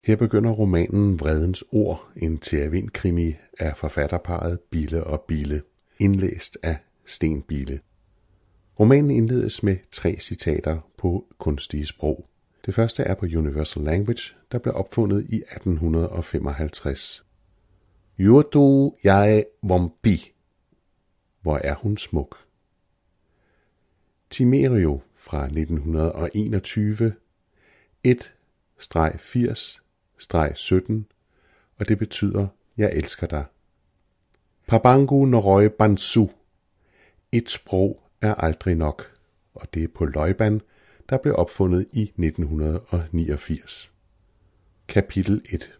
Her begynder romanen Vredens Ord, en Thea-Vind-krimi af forfatterparret Bille og Bille, indlæst af Sten Bille. Romanen indledes med 3 citater på kunstige sprog. Det første er på Universal Language, der blev opfundet i 1855. Jurdu jeg vompi. Hvor er hun smuk. Timerio fra 1921, 1-80-17, og det betyder, jeg elsker dig. Pabangu Norøy Bansu. Et sprog er aldrig nok, og det er på Løjban, der blev opfundet i 1989. Kapitel 1.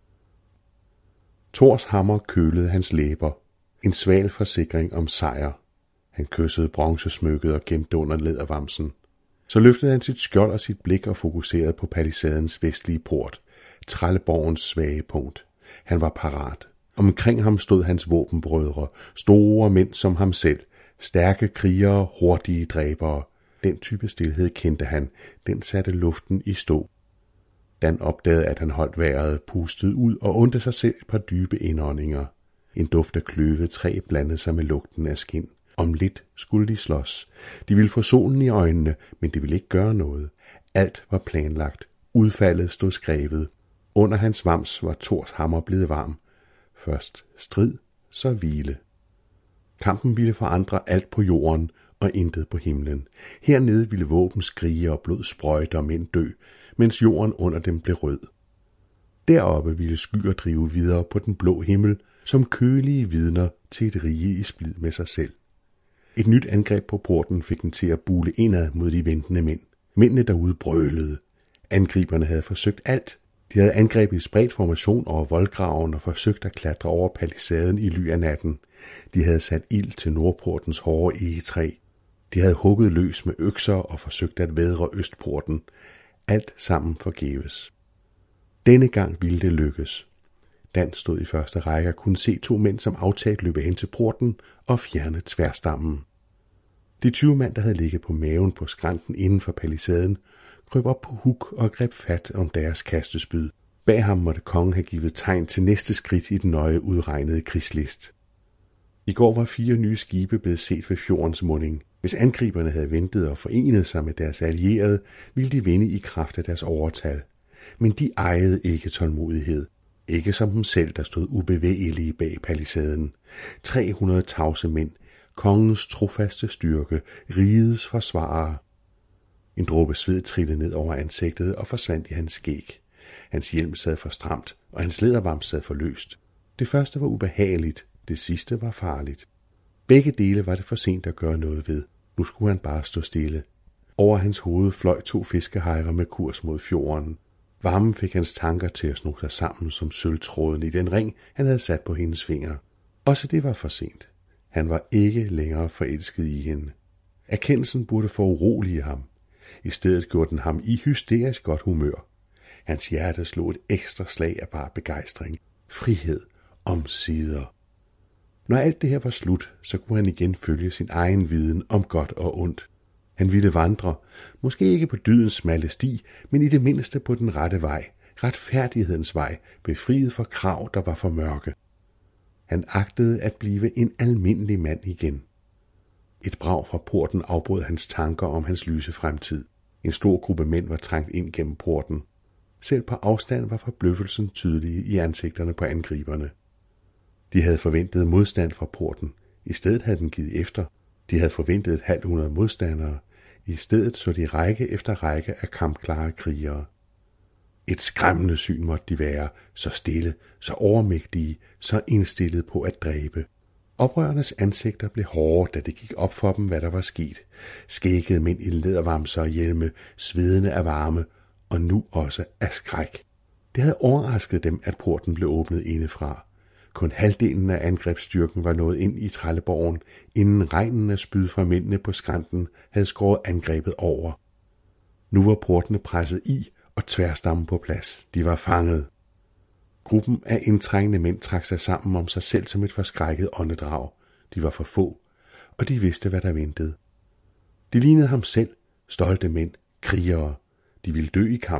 Thors hammer kølede hans læber. En sval forsikring om sejr. Han kyssede bronzesmykket og gemte under lædervamsen. Så løftede han sit skjold og sit blik og fokuserede på palisadens vestlige port, Trælleborgens svage punkt. Han var parat. Omkring ham stod hans våbenbrødre, store mænd som ham selv, stærke krigere, hurtige dræbere. Den type stilhed kendte han, den satte luften i stå. Dan opdagede, at han holdt vejret, pustede ud og undte sig selv et par dybe indåndinger. En duft af kløvet træ blandede sig med lugten af skind. Om lidt skulle de slås. De ville få solen i øjnene, men det ville ikke gøre noget. Alt var planlagt. Udfaldet stod skrevet. Under hans vams var Thors hammer blevet varm. Først strid, så hvile. Kampen ville forandre alt på jorden og intet på himlen. Hernede ville våben skrige og blod sprøjte og mænd dø, mens jorden under dem blev rød. Deroppe ville skyer drive videre på den blå himmel, som kølige vidner til et rige i splid med sig selv. Et nyt angreb på porten fik den til at bule indad mod de ventende mænd. Mændene derude brølede. Angriberne havde forsøgt alt. De havde angrebet i spredt formation over voldgraven og forsøgt at klatre over palisaden i ly af natten. De havde sat ild til nordportens hårde egetræ. De havde hugget løs med økser og forsøgt at vædre østporten. Alt sammen forgæves. Denne gang ville det lykkes. Dan stod i første række og kunne se 2 mænd, som aftalt løbe hen til porten og fjerne tværstammen. De 20 mand, der havde ligget på maven på skrænten inden for palisaden, krøb op på huk og greb fat om deres kastespyd. Bag ham måtte kongen have givet tegn til næste skridt i den nøje udregnede krigslist. I går var 4 nye skibe blevet set ved fjordens munding. Hvis angriberne havde ventet og forenet sig med deres allierede, ville de vinde i kraft af deres overtal. Men de ejede ikke tålmodighed. Ikke som dem selv, der stod ubevægelige bag palisaden. 300 tavse mænd, kongens trofaste styrke, rigets forsvarere. En dråbe sved trillede ned over ansigtet og forsvandt i hans skæg. Hans hjelm sad for stramt, og hans lædervams sad for løst. Det første var ubehageligt, det sidste var farligt. Begge dele var det for sent at gøre noget ved. Nu skulle han bare stå stille. Over hans hoved fløj 2 fiskehejrer med kurs mod fjorden. Varmen fik hans tanker til at sno sig sammen som sølvtråden i den ring, han havde sat på hendes finger. Også det var for sent. Han var ikke længere forelsket i hende. Erkendelsen burde forurolige ham. I stedet gjorde den ham i hysterisk godt humør. Hans hjerte slog et ekstra slag af bare begejstring. Frihed omsider. Når alt det her var slut, så kunne han igen følge sin egen viden om godt og ondt. Han ville vandre, måske ikke på dydens smalle sti, men i det mindste på den rette vej, retfærdighedens vej, befriet for krav, der var for mørke. Han agtede at blive en almindelig mand igen. Et brag fra porten afbrød hans tanker om hans lyse fremtid. En stor gruppe mænd var trængt ind gennem porten. Selv på afstand var forbløffelsen tydelig i ansigterne på angriberne. De havde forventet modstand fra porten. I stedet havde den givet efter. De havde forventet 500 modstandere. I stedet så de række efter række af kampklare krigere. Et skræmmende syn måtte de være, så stille, så overmægtige, så indstillet på at dræbe. Oprørernes ansigter blev hårde, da det gik op for dem, hvad der var sket. Skæggede mænd i lædervamser og hjelme, svedende af varme, og nu også af skræk. Det havde overrasket dem, at porten blev åbnet indefra. Kun halvdelen af angrebsstyrken var nået ind i Trælleborgen, inden regnen af spyd fra mændene på skrænten havde skåret angrebet over. Nu var portene presset i, og tværstammen på plads. De var fanget. Gruppen af indtrængende mænd trak sig sammen om sig selv som et forskrækket åndedrag. De var for få, og de vidste, hvad der ventede. De lignede ham selv, stolte mænd, krigere. De ville dø i kamp.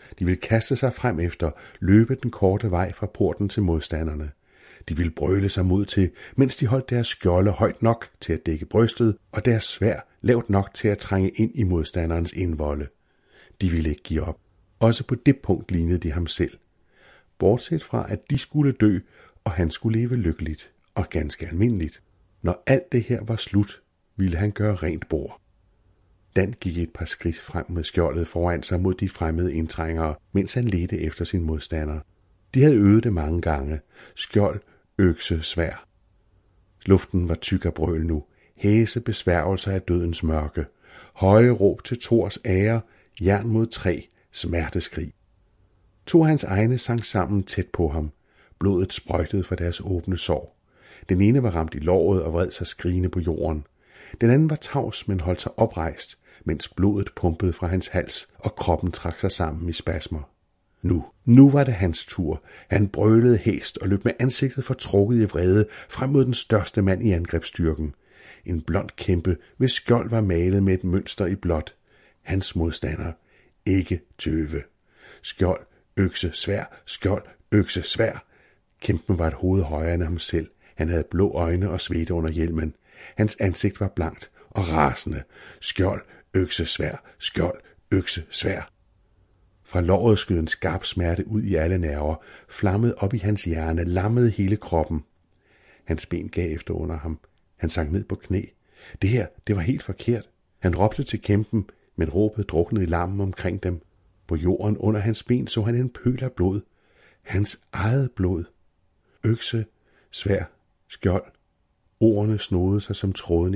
De ville kaste sig frem efter, løbe den korte vej fra porten til modstanderne. De ville brøle sig mod til, mens de holdt deres skjolde højt nok til at dække brystet, og deres sværd lavt nok til at trænge ind i modstanderens indvolde. De ville ikke give op. Også på det punkt lignede de ham selv. Bortset fra, at de skulle dø, og han skulle leve lykkeligt og ganske almindeligt. Når alt det her var slut, ville han gøre rent bord. Dan gik et par skridt frem med skjoldet foran sig mod de fremmede indtrængere, mens han ledte efter sin modstander. De havde øvet det mange gange. Skjold, økse, sværd. Luften var tyk af brøl nu. Hæse besværgelser af dødens mørke. Høje råb til Thors ære, jern mod træ, smerteskrig. To af hans egne sang sammen tæt på ham. Blodet sprøjtede fra deres åbne sår. Den ene var ramt i låret og vred sig skrigende på jorden. Den anden var tavs, men holdt sig oprejst, mens blodet pumpede fra hans hals, og kroppen trak sig sammen i spasmer. Nu var det hans tur. Han brølede hæst og løb med ansigtet fortrukket i vrede frem mod den største mand i angrebsstyrken. En blond kæmpe, hvis skjold var malet med et mønster i blåt. Hans modstander. Ikke tøve. Skjold, økse, sværd, skjold, økse, sværd. Kæmpen var et hoved højere end ham selv. Han havde blå øjne og svedte under hjelmen. Hans ansigt var blankt og rasende. Skjold, økse, sværd, skjold, økse, sværd. Fra låret skød en skarp smerte ud i alle nerver, flammede op i hans hjerne, lammede hele kroppen. Hans ben gav efter under ham. Han sank ned på knæ. Det var helt forkert. Han råbte til kæmpen, men råbet druknede i larmen omkring dem. På jorden under hans ben så han en pøl af blod. Hans eget blod. Økse, sværd, skjold. Ordene snodede sig som trådene